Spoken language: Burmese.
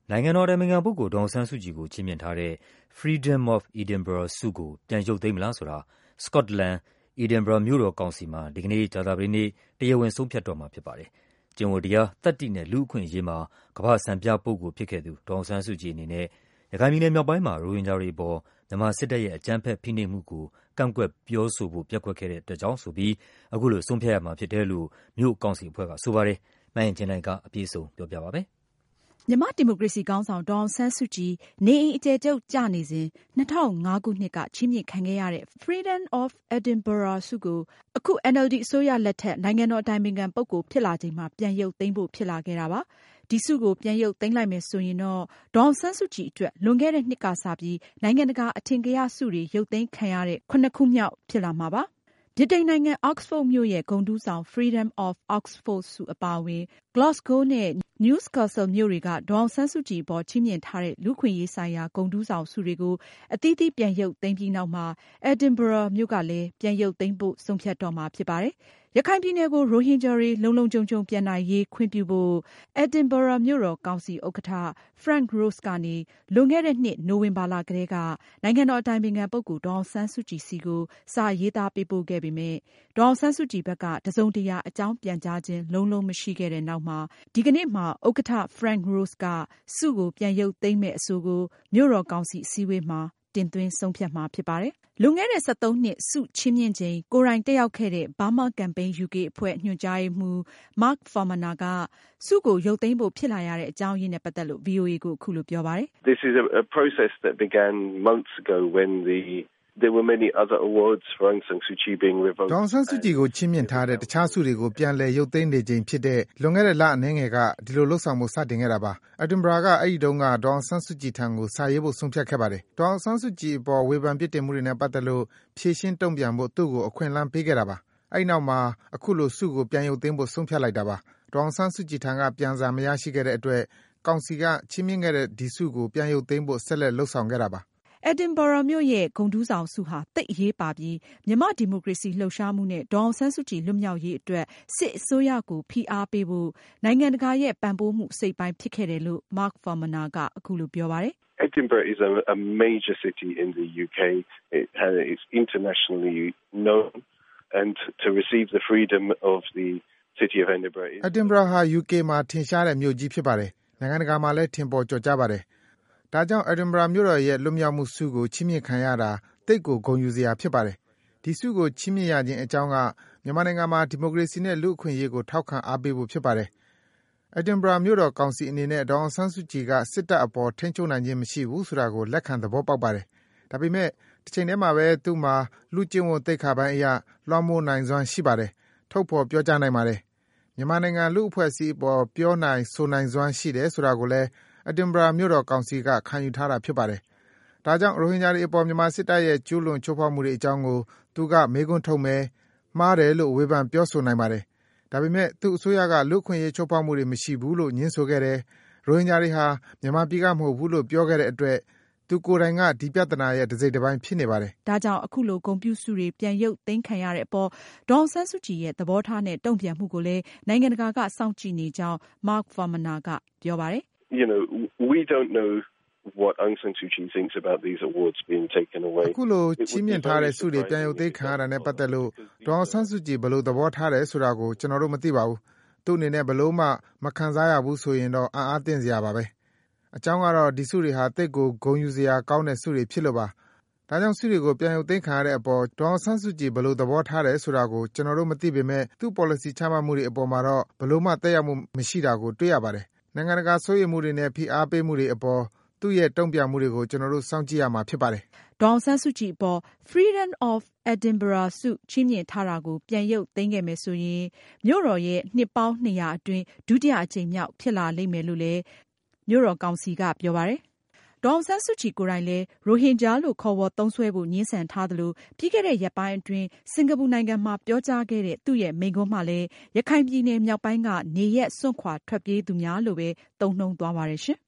နိုင်ငံတော်အတိုင်ပင်ခံပုဂ္ဂိုလ်ဒေါ်အောင်ဆန်းစုကြည်ကိုချီးမြှင့်ထားတဲ့ Freedom of Edinburgh ဆုကိုပြန်ရုပ်သိမ်းမလားဆိုတာ စကော့တလန် Edinburgh မြို့တော်ကောင်စီမှာဒီကနေ့ကြာသပတေးနေ့တရားဝင်ဆုံးဖြတ်တော့မှာဖြစ်ပါတယ်။ကျင့်ဝတ်တရား၊သတ္တိနဲ့လူ့အခွင့်အရေးမှာကမ္ဘာ့စံပြပုဂ္ဂိုလ်ဖြစ်ခဲ့သူဒေါ်အောင်ဆန်းစုကြည်အနေနဲ့ရခိုင်ပြည်နယ်မြောက်ပိုင်းမှာရိုဟင်ဂျာတွေအပေါ်မြန်မာစစ်တပ်ရဲ့အကြမ်းဖက်ဖိနှိပ်မှုကိုကန့်ကွက်ပြောဆိုဖို့ပျက်ကွက်ခဲ့တဲ့အတွက်ကြောင့်ဆိုပြီးအခုလိုဆုံးဖြတ်ရမှာဖြစ်တယ်လို့မြို့ကောင်စီအဖွဲ့ကဆိုပါတယ်။မအင်ကြင်းနိုင်ကအပြည့်အစုံပြောပြပါမယ်။မြန်မာ့ဒီမိုကရေစီခေါင်းဆောင်ဒေါ်အောင်ဆန်းစုကြည်နေအိမ်အကျယ်ချုပ်ကျနေစဉ်2005ခုနှစ်ကချီးမြှင့်ခံခဲ့ရတဲ့ Freedom of Edinburgh ဆုကိုအခု NLD အစိုးရလက်ထက်နိုင်ငံတော်အတိုင်ပင်ခံပုဂ္ဂိုလ်ဖြစ်လာချိန်မှာပြန်ရုပ်သိမ်းဖို့ဖြစ်လာခဲ့တာပါ။ဒီဆုကိုပြန်ရုပ်သိမ်းလိုက်မယ်ဆိုရင်တော့ဒေါ်အောင်ဆန်းစုကြည်အတွက်လွန်ခဲ့တဲ့နှစ်ကစပြီးနိုင်ငံတကာအထင်ကရဆုတွေရုပ်သိမ်းခံရတဲ့7ခုမြောက်ဖြစ်လာမှာပါ။ဗြိတိန်နိုင်ငံ Oxford မြို့ရဲ့ဂုဏ်ထူးဆောင် Freedom of Oxford ဆုအပါအဝင် Glasgow နဲ့ Newcastle မြို့တွေကဒေါ်အောင်ဆန်းစုကြည်အပေါ်ချီးမြှင့်ထားတဲ့လူ့အခွင့်အရေးဆိုင်ရာဂုဏ်ထူးဆောင်ဆုတွေကိုအသီးသီးပြန်ရုပ်သိမ်းပြီးနောက်မှာ Edinburgh မြို့ကလည်းပြန်ရုပ်သိမ်းဖို့ဆုံးဖြတ်တော့မှာဖြစ်ပါတယ်။ရခိုင်ပြည်နယ်ကိုရိုဟင်ဂျာတွေလုံလုံခြုံခြုံပြန်နိုင်ရေးခွင့်ပြုဖို့ Edinburgh မြို့တော်ကောင်စီဥက္ကဋ္ဌ Frank Rose ကနေလွန်ခဲ့တဲ့နှစ်နိုဝင်ဘာလကတည်းကနိုင်ငံတော်အတိုင်ပင်ခံပုဂ္ဂိုလ်ဒေါ်အောင်ဆန်းစုကြည်ဆီကိုစာရေးသားပေးပို့ခဲ့ပေမယ့်ဒေါ်အောင်ဆန်းစုကြည်ဘက်ကတစုံတရာအကြောင်းပြန်ကြားခြင်းလုံးမရှိခဲ့တဲ့နောက်မှာဒီကနေ့မှာဥက္ကဋ္ဌ Frank Rose ကဆုကိုပြန်ရုပ်သိမ်းမယ့်အဆိုကိုမြို့တော်ကောင်စီအစည်းအဝေးမှာတင်သွင်းဆုံးဖြတ်မှာဖြစ်ပါတယ်။လွန်ခဲ့တဲ့13နှစ်ဆုချီးမြှင့်ချိန်ကိုယ်တိုင်တက်ရောက်ခဲ့တဲ့ Burma Campaign UK အဖွဲ့ညွှန်ကြားရေးမှူး Mark Farmaner ကဆုကိုရုပ်သိမ်းဖို့ဖြစ်လာရတဲ့အကြောင်းရင်းနဲ့ပတ်သက်လို့ VOA ကိုအခုလိုပြောပါတယ်။ This is a process that began months ago when there were many other awards for Aung San Suu Kyi being revoked. ဒေါ်အောင်ဆန်းစုကြည်ကိုချီးမြှင့်ထားတဲ့တခြားဆုတွေကိုပြန်လည်ရုပ်သိမ်းနေချိန်ဖြစ်တဲ့လွန်ခဲ့တဲ့လအနည်းငယ်ကဒီလိုလုပ်ဆောင်ဖို့စတင်ခဲ့တာပါ။ Edinburgh ကအဲဒီတုန်းကဒေါ်အောင်ဆန်းစုကြည်ထံကိုစာရေးဖို့ဆုံးဖြတ်ခဲ့ပါတယ်။ဒေါ်အောင်ဆန်းစုကြည်အပေါ်ဝေဖန်ပြစ်တင်မှုတွေနဲ့ပတ်သက်လို့ဖြေရှင်းတုံ့ပြန်ဖို့သူ့ကိုအခွင့်အလမ်းပေးခဲ့တာပါ။အဲဒီနောက်မှာအခုလိုဆုကိုပြန်ရုပ်သိမ်းဖို့ဆုံးဖြတ်လိုက်တာပါ။ဒေါ်အောင်ဆန်းစုကြည်ထံကပြန်စာမရရှိခဲ့တဲ့အတွက်ကောင်စီကချီးမြှင့်ခဲ့တဲ့ဒီဆုကိုပြန်ရုပ်သိမ်းဖို့ဆက်လက်လုပ်ဆောင်ခဲ့တာပါ။ Edinburgh မြို့ရဲ့ဂုဏ်ထူးဆောင်ဆုဟာသိပ်အရေးပါပြီးမြန်မာ့ဒီမိုကရေစီလှုပ်ရှားမှုနဲ့ဒေါ်အောင်ဆန်းစုကြည်လွတ်မြောက်ရေးအတွက်စစ်အစိုးရကိုဖိအားပေးဖို့နိုင်ငံတကာရဲ့ပံ့ပိုးမှုအစိတ်အပိုင်းဖြစ်ခဲ့တယ်လို့ Mark Farmaner ကအခုလိုပြောပါတယ်။ Edinburgh is a major city in the UK. It's internationally known and to receive the freedom of the city of Edinburgh ဟာ UK မှာထင်ရှားတဲ့မြို့ကြီးဖြစ်ပါတယ်။နိုင်ငံတကာမှာလည်းထင်ပေါ်ကျော်ကြားပါတယ်။ဒါကြောင့် Edinburgh မြို့တော်ရဲ့လွတ်မြောက်မှုဆုကိုချီးမြှင့်ခံရတာသိပ်ကိုဂုဏ်ယူစရာဖြစ်ပါတယ်။ဒီဆုကိုချီးမြှင့်ရခြင်းအကြောင်းကမြန်မာနိုင်ငံမှာဒီမိုကရေစီနဲ့လူ့အခွင့်အရေးကိုထောက်ခံအားပေးဖို့ဖြစ်ပါတယ်။ Edinburgh မြို့တော်ကောင်စီအနေနဲ့ဒေါ်အောင်ဆန်းစုကြည်ကစစ်တပ်အပေါ်ထိန်းချုပ်နိုင်ခြင်းမရှိဘူးဆိုတာကိုလက်ခံသဘောပေါက်ပါတယ်။ဒါပေမဲ့တချိန်တည်းမှာပဲသူ့မှာလူ့ကျင့်ဝတ်သိက္ခာပိုင်းအရလွှမ်းမိုးနိုင်စွမ်းရှိပါတယ်။ထုတ်ဖော်ပြောကြားနိုင်ပါတယ်။မြန်မာနိုင်ငံလူ့အဖွဲ့အစည်းအပေါ်ပြောနိုင်ဆိုနိုင်စွမ်းရှိတယ်ဆိုတာကိုလည်းEdinburgh မြို့တော်ကောင်စီကခံယူထားတာဖြစ်ပါတယ်။ဒါကြောင့်ရိုဟင်ဂျာတွေအပေါ်မြန်မာစစ်တပ်ရဲ့ကျူးလွန်ချိုးဖောက်မှုတွေအကြောင်းကိုသူကမေးခွန်းထုတ်မယ်မှားတယ်လို့ဝေဖန်ပြောဆိုနိုင်ပါတယ်။ဒါပေမဲ့သူ့အစိုးရကလူ့အခွင့်အရေးချိုးဖောက်မှုတွေမရှိဘူးလို့ငြင်းဆိုခဲ့တယ်။ရိုဟင်ဂျာတွေဟာမြန်မာပြည်ကမဟုတ်ဘူးလို့ပြောခဲ့တဲ့အတွက်သူကိုယ်တိုင်ကဒီပြဿနာရဲ့တစိတ်တပိုင်းဖြစ်နေပါတယ်။ဒါကြောင့်အခုလိုဂုဏ်ပြုဆုတွေပြန်ရုပ်သိမ်းခံရတဲ့အပေါ်ဒေါ်အောင်ဆန်းစုကြည်ရဲ့သဘောထားနဲ့တုံ့ပြန်မှုကိုလည်းနိုင်ငံတကာကစောင့်ကြည့်နေကြောင်း Mark Farmaner ကပြောပါတယ်။ We don't know what Aung San Suu Kyi thinks about these awards being taken away. အခုလိုချီးမြှင့်ထားတဲ့ဆုတွေပြန်ရုပ်သိမ်းခံရတာနဲ့ပတ်သက်လို့ဒေါ်အောင်ဆန်းစုကြည်ဘယ်လိုသဘောထားတယ်ဆိုတာကိုကျွန်တော်တို့မသိပါဘူး။သူ့အနေနဲ့ဘယ်လို့မှမခံစားရဘူးဆိုရင်တော့အံ့အားသင့်စရာပါပဲ။အကြောင်းကတော့ဒီဆုတွေဟာသိပ်ကိုဂုဏ်ယူစရာကောင်းတဲ့ဆုတွေဖြစ်လို့ပါ။ဒါကြောင့်ဆုတွေကိုပြန်ရုပ်သိမ်းခံရတဲ့အပေါ်ဒေါ်အောင်ဆန်းစုကြည်ဘယ်လိုသဘောထားတယ်ဆိုတာကိုကျွန်တော်တို့မသိပေမဲ့သူ့ policy ချမှတ်မှုတွေအပေါ်မှာတော့ဘယ်လို့မှသက်ရောက်မှုမရှိတာကိုတွေ့ရပါတယ်။နိုင်ငံတကာစိုးရိမ်မှုတွေနဲ့ဖိအားပေးမှုတွေအပေါ်သူ့ရဲ့တုံ့ပြန်မှုတွေကိုကျွန်တော်တို့စောင့်ကြည့်ရမှာဖြစ်ပါတယ်။ဒေါ်အောင်ဆန်းစုကြည်အပေါ် Freedom of Edinburgh ဆုချီးမြှင့်ထားတာကိုပြန်ရုပ်သိမ်းခဲ့မယ်ဆိုရင်မြို့တော်ရဲ့နှစ်ပေါင်း200အတွင်းဒုတိယအကြိမ်မြောက်ဖြစ်လာလိမ့်မယ်လို့လည်းမြို့တော်ကောင်စီကပြောပါတယ်။ဒေါ်အောင်ဆန်းစုကြည်ကိုယ်တိုင်လည်းရိုဟင်ဂျာလို့ခေါ်ဝေါ်သုံးစွဲဖို့ငြင်းဆန်ထားသလိုပြီးခဲ့တဲ့ရက်ပိုင်းအတွင်းစင်ကာပူနိုင်ငံမှာပြောကြားခဲ့တဲ့သူ့ရဲ့မိန့်ခွန်းမှာလည်းရခိုင်ပြည်နယ်မြောက်ပိုင်းကနေရပ်စွန့်ခွာထွက်ပြေးသူများလို့ပဲသုံးနှုန်းသွားပါတယ်ရှင်။